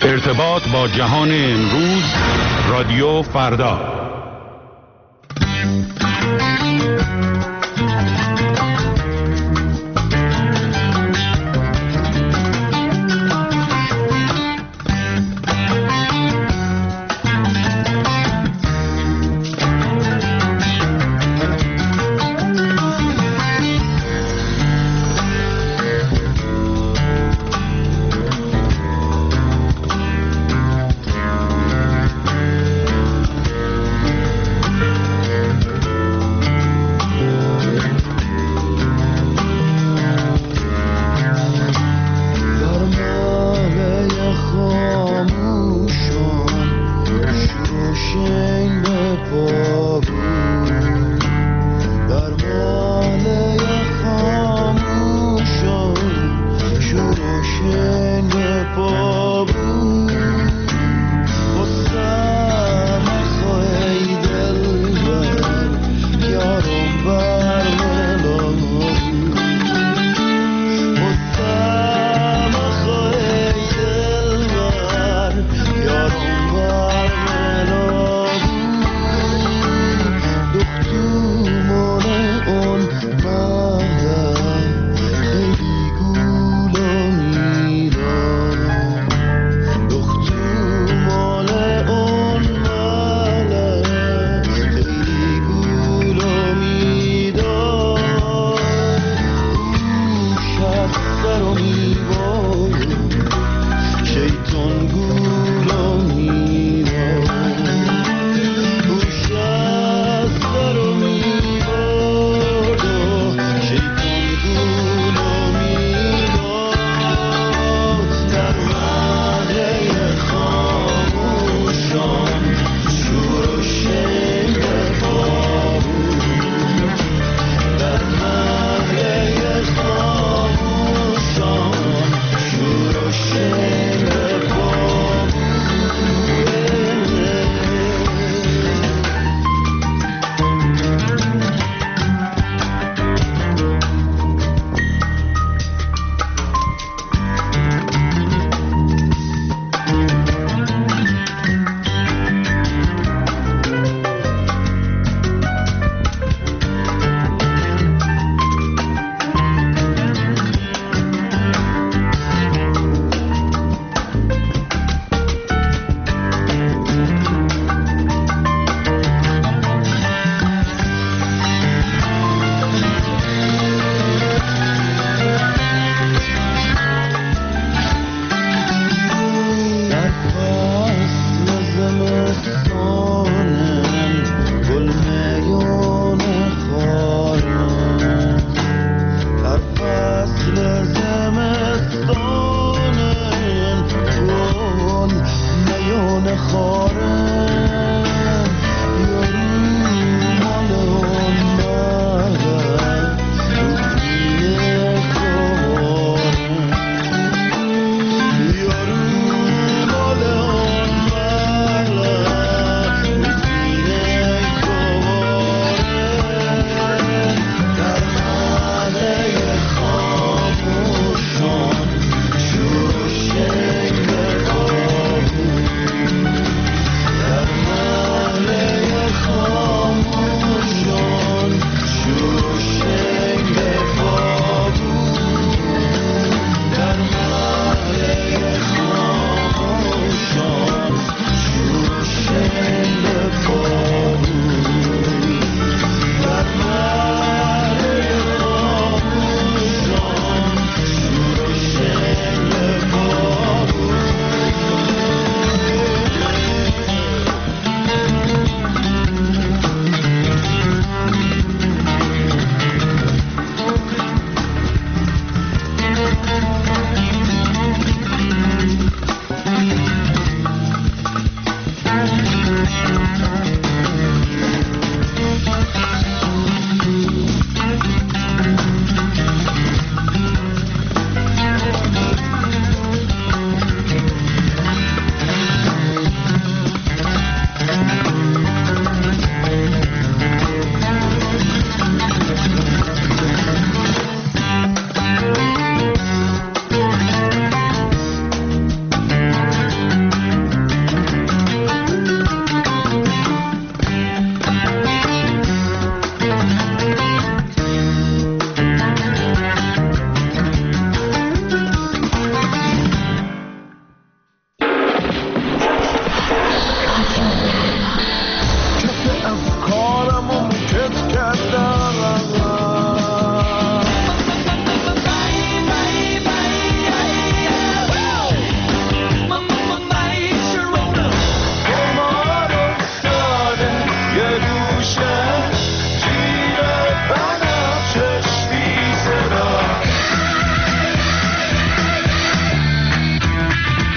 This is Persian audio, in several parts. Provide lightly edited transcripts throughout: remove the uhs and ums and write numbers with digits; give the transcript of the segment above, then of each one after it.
ارتباط با جهان امروز، رادیو فردا.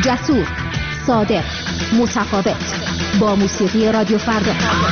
جسور، صادق، متفاوت، با موسیقی رادیو فردا.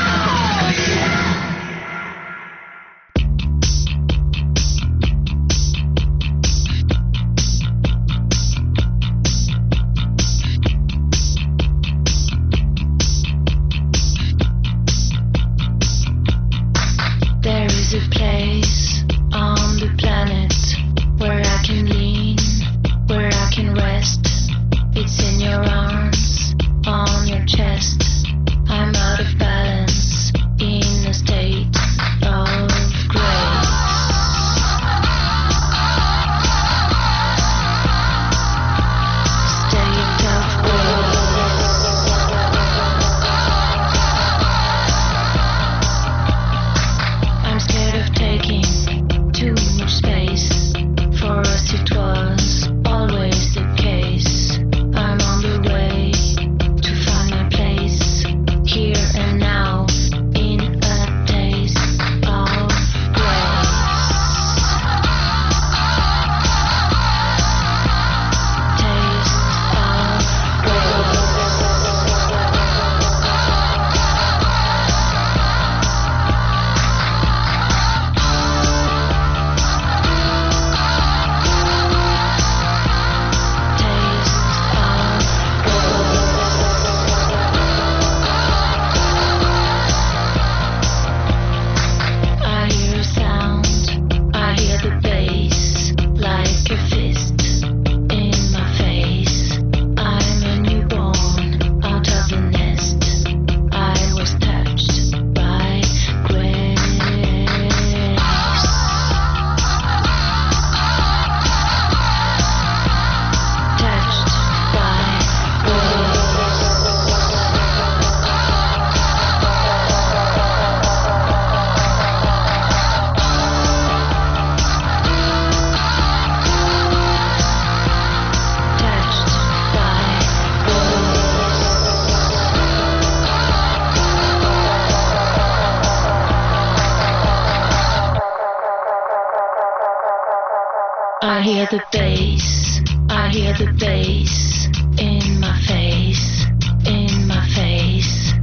I hear the bass, I hear the bass in my face, in my face.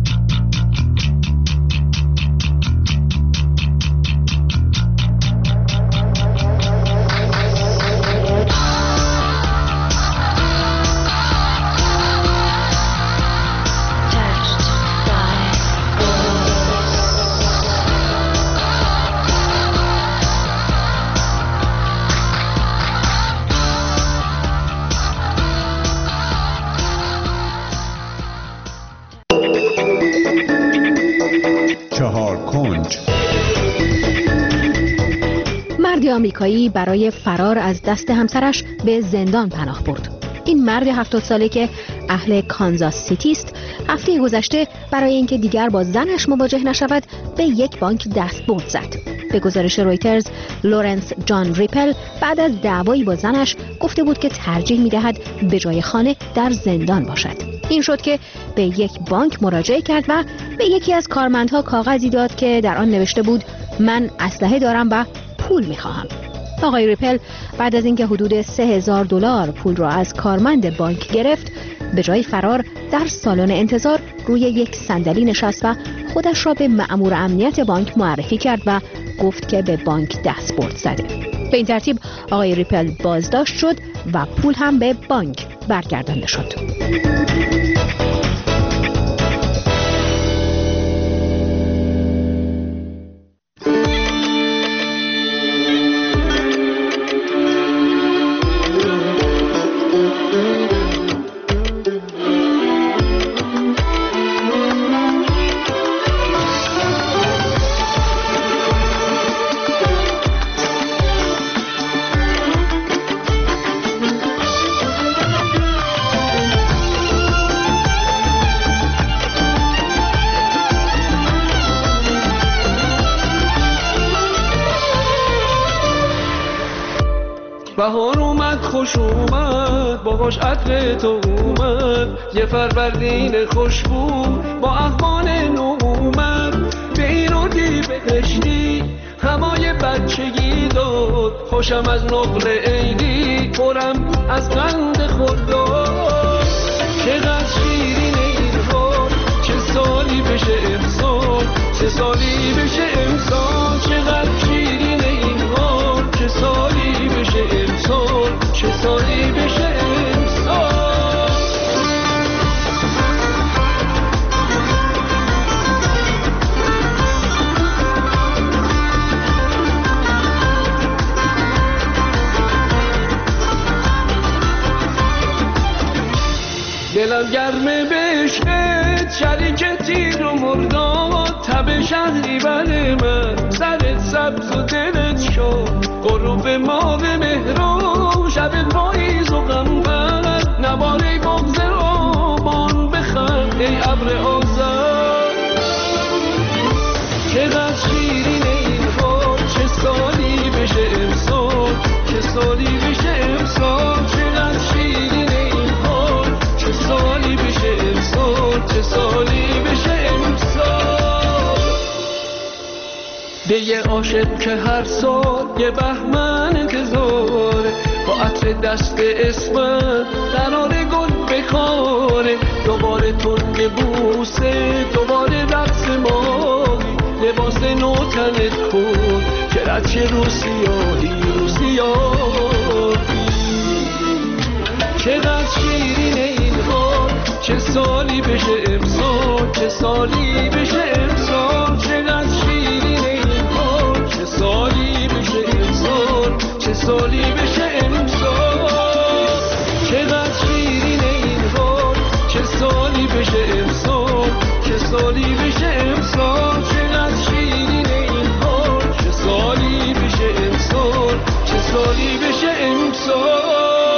مردی آمریکایی برای فرار از دست همسرش به زندان پناه برد. این مرد 70 ساله که اهل کانزاس سیتی است، هفته گذشته برای اینکه دیگر با زنش مواجه نشود به یک بانک دستبرد زد. به گزارش رویترز، لورنس جان ریپل بعد از دعوایی با زنش گفته بود که ترجیح می‌دهد به جای خانه در زندان باشد. این شد که به یک بانک مراجعه کرد و به یکی از کارمندها کاغذی داد که در آن نوشته بود من اسلحه دارم و پول می‌خواهم. آقای ریپل بعد از اینکه حدود $3000 پول را از کارمند بانک گرفت، به جای فرار در سالن انتظار روی یک صندلی نشست و خودش را به مأمور امنیت بانک معرفی کرد و گفت که به بانک دستبرد زده. به این ترتیب آقای ریپل بازداشت شد و پول هم به بانک برگردانده شد. بهار اومد خوش اومد باهاش عطر تو اومد یه فروردین خوشبو با احوال نو اومد به این روزی بهشتی همای بچگی داد خوشم از نقل عیدی پرم از قند خورداد دلم گرمه به عشقت، شریک تیر و مرداد، تب شهری بر من، سرت سبز و دلت شد، غروب ماه مهران، شب پاییز و غمبر، نواره بغض آبان بخند ای ابر آذر. چقدر شیرینه این حال، چه سالی بشه امسال، چه سالی بشه امسال، چقدر شیرینه این حال، چه سالی بشه امسال، چه سالی بشه امسال. به یه عاشق که هر سال یه بهمن انتظاره، با عطر دست اسمت قرار گل بخاره، دوباره تنگ بوسه، دوباره رقص ماهی، لباس نو تنت کن که رچه روسیاهی روسیاهی. چقدر شیرینه این حال، چه سالی بشه امسال، چه سالی بشه امسال، چقدر شیرینه این حال، چه سالی بشه امسال، چه سالی بشه امسال. چقدر شیرینه این حال، چه سالی بشه امسال، چه سالی بشه امسال، چقدر شیرینه این حال، چه سالی بشه امسال، چه سالی بشه امسال.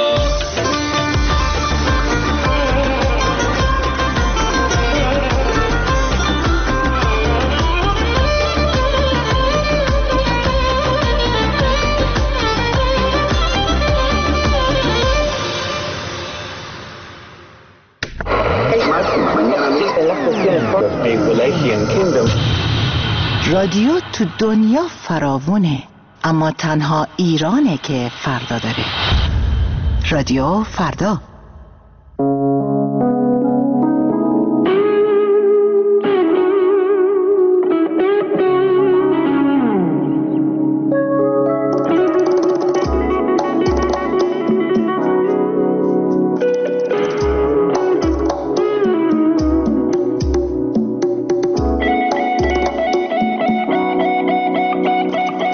رادیو تو دنیا فراوونه، اما تنها ایرانه که فردا داره. رادیو فردا.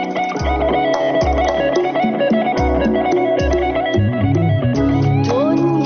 Don't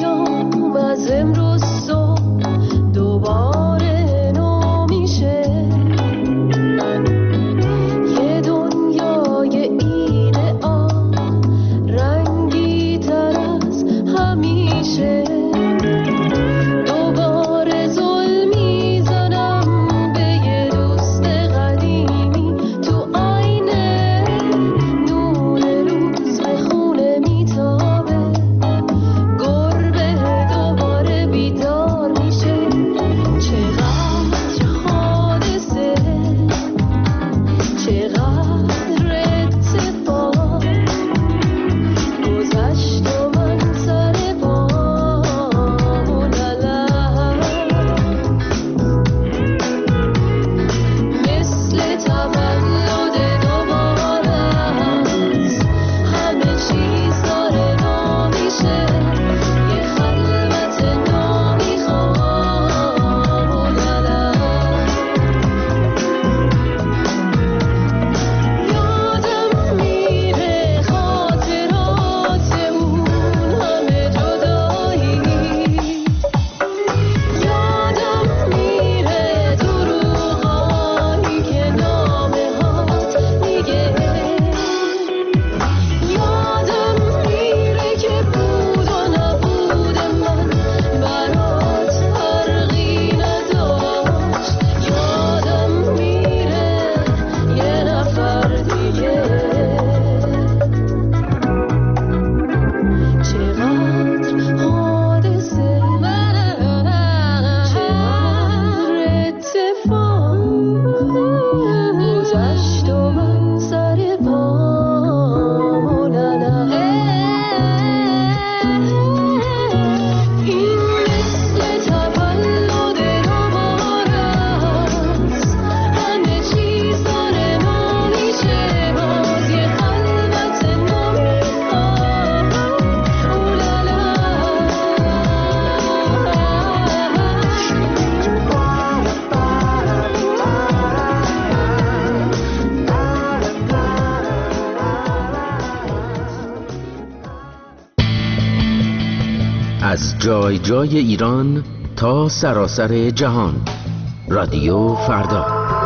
از جای جای ایران تا سراسر جهان. رادیو فردا.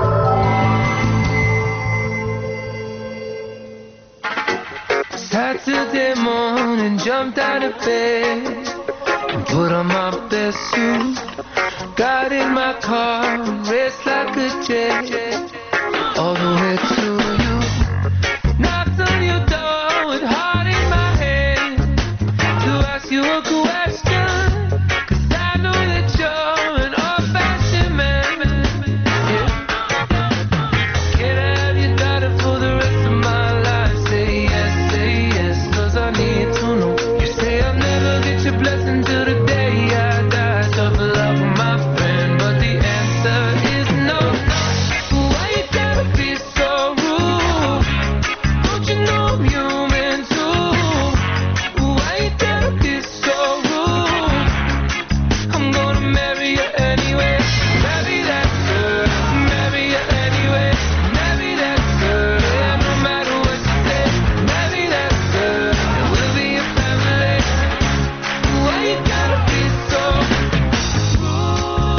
Saturday morning, jumped out of bed and put on my best suit. Got in my car, raced like a jet all the way to you. Knocked on your door with heart in my hand to ask you a question, 'cause I know that you're an old-fashioned man. Yeah. Can I have your daughter for the rest of my life? Say yes, 'cause I need to know. You say I'll never get your blessing till the day I die. Tough love with my friend, but the answer is no. Why you gotta be so rude? Don't you know I'm human too? Why you gotta be so rude? I'm gonna marry you anyway. Marry that girl, marry you anyway. Marry that girl, yeah, no matter what you say. Marry that girl, and we'll be a family. Why you gotta be so rude?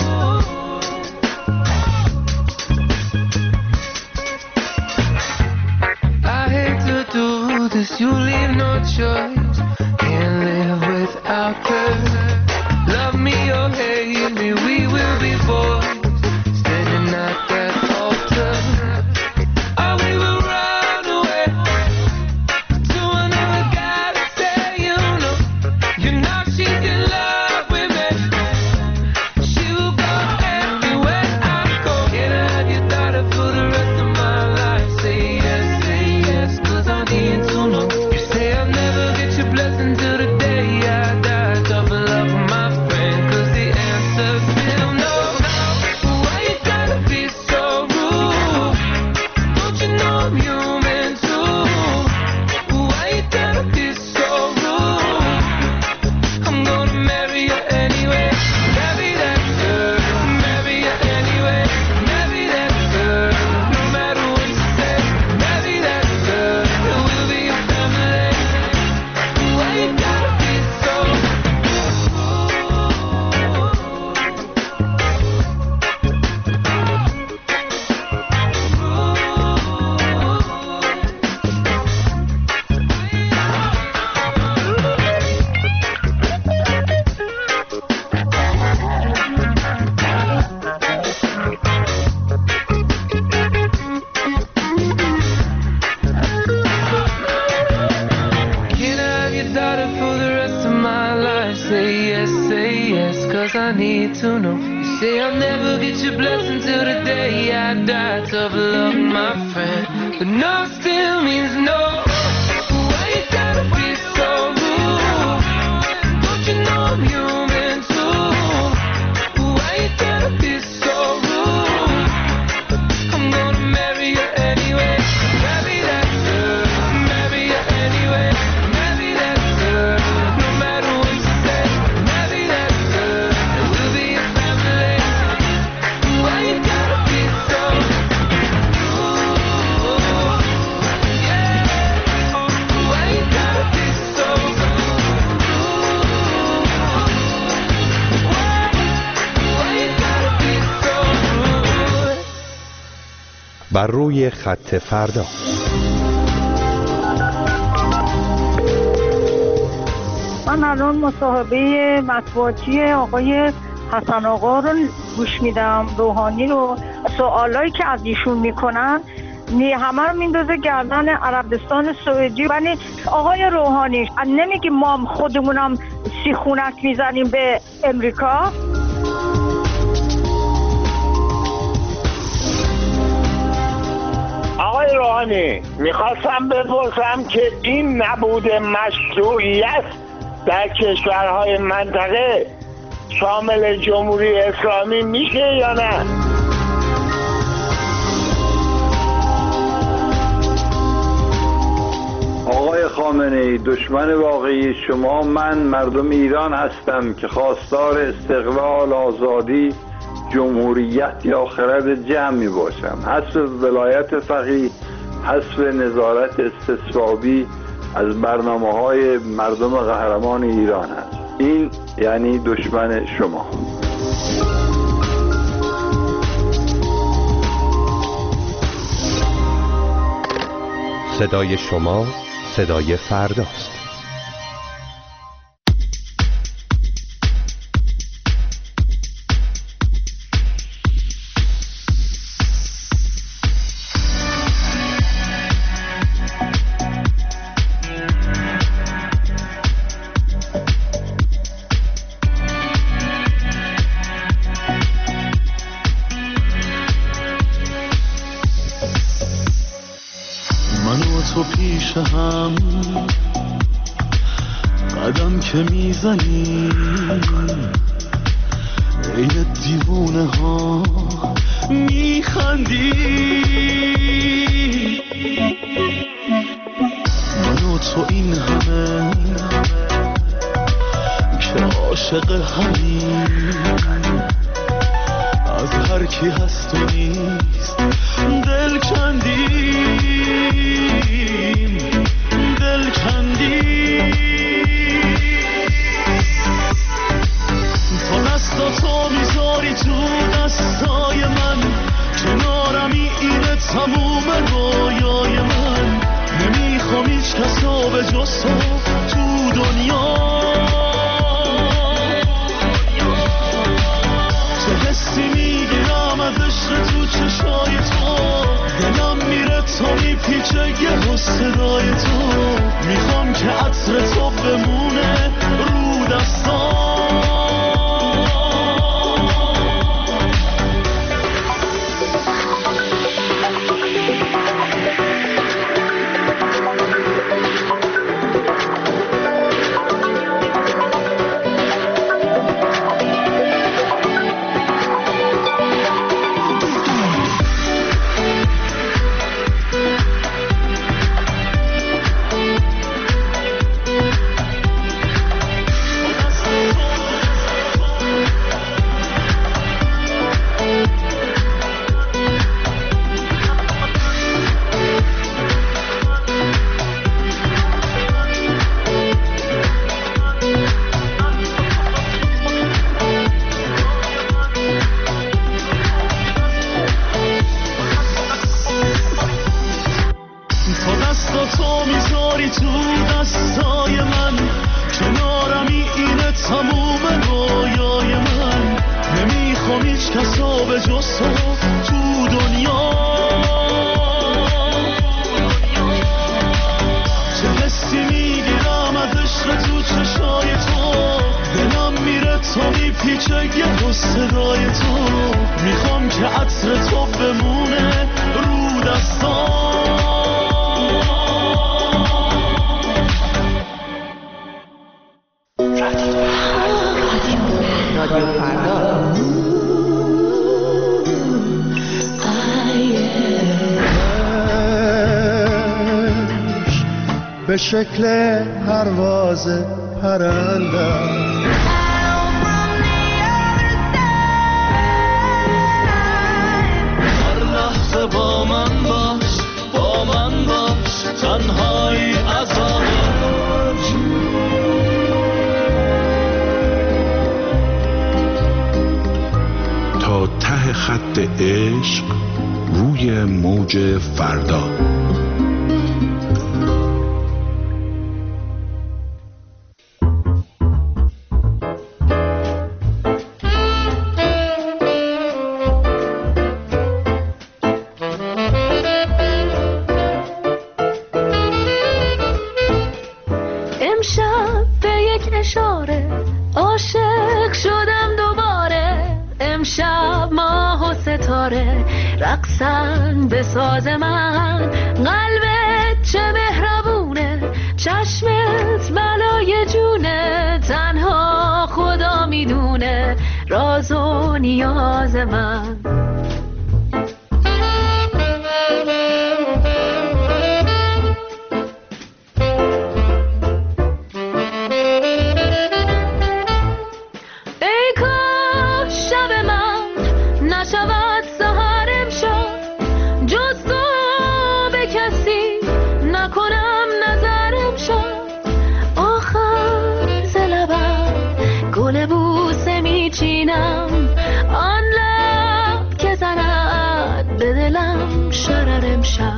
I hate to do this, you leave no choice. Can't live without her. Love me or hate me, we will be boys standing at that altar. Or we will run away to another guy to say, you know she's in love with me. She will go everywhere I go. Can I have your daughter for the rest of my life? Say yes, 'cause I need to know. You say I'll never get your blessing till the day I die. Tough love with my friend, 'cause the answer's still no. Why you gotta be so rude? Don't you know I'm human too? Why you gotta be so rude? I'm gonna marry you anyway. Marry that girl, marry you anyway. Marry that girl, no matter what you say. Marry that girl, and we'll be a family. Why you gotta be so rude? Can I have your daughter for the rest of my life? Say yes, 'cause I need to know. You say I'll never get your blessing till the day I die. Tough love, my friend, but no still means no. Why you gotta be so rude? Don't you know I'm human too? Why you gotta be so rude? I'm gonna marry you anyway. Marry that girl, marry you anyway. Marry that girl, no matter what you say. Marry that girl, and we'll be a family. Why you gotta be so rude? Yeah. Why you gotta be so rude? Why you gotta be so rude? بر روی خط فردا. من الان مصاحبه مطبوعاتی آقای حسن آقا رو گوش میدم، روحانی رو. سوالایی که از ایشون میکنن همه رو میندازه گردن عربستان سعودی. ولی آقای روحانی نمیگی ما خودمونم سیخونک میزنیم به امریکا؟ آقای روحانی، میخواستم بپرسم که این نبود مشروعیت در کشورهای منطقه شامل جمهوری اسلامی میشه یا نه؟ آقای خامنه‌ای، دشمن واقعی شما من مردم ایران هستم که خواستار استقلال، آزادی، جمهوریت یا خرد جمعی باشم. حذف ولایت فقیه، حذف نظارت استصوابی از برنامه‌های مردم قهرمان ایران است. این یعنی دشمن شما. صدای شما صدای فرداست. تو پیش هم قدم که میزنی عین دیوونه ها میخندی، من و تو این همه که عاشق همین، از هر کی هست و نیست دل کندیم دل کندیم. تو دستا تو میذاری تو دستای من، کنارمی اینه تموم رویای من، نمیخوام هیچ کسا به جز تو دنیا. چه حسی میگیرم از عشق تو چشای تو، دلم میره تا میپیچه یه صدای تو، میخوام که عطر تو بمونه رو دستام. به شکل پرواز پرنده هر لحظه با من باش با من باش، تنهایی عذابش. تا ته خط عشق روی موج فردا. رقصن به ساز من، قلبت چه مهربونه، چشمت بلای جونه، تنها خدا میدونه راز و نیاز من. نکنم نظرم شد آخر ز لبم ببینم آن لب که زند به دلم شرر امشب.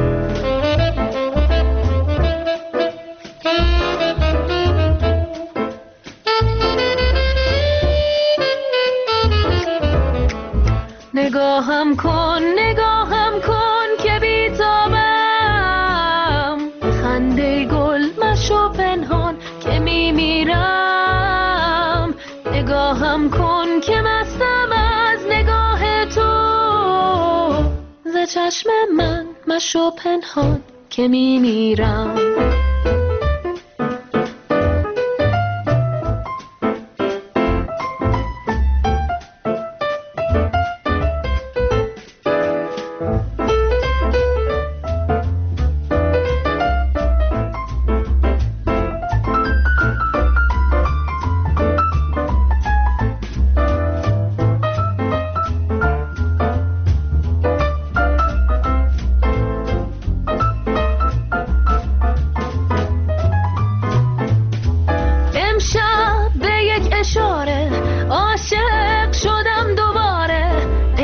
نگاهم کن که بیتابم، خنده گل مشو پنهان که میمیرم. نگاهم کن که مستم از نگاه تو، ز چشم من مشو پنهان که میمیرم.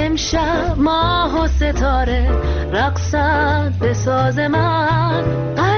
ستاره رقصد به ساز من،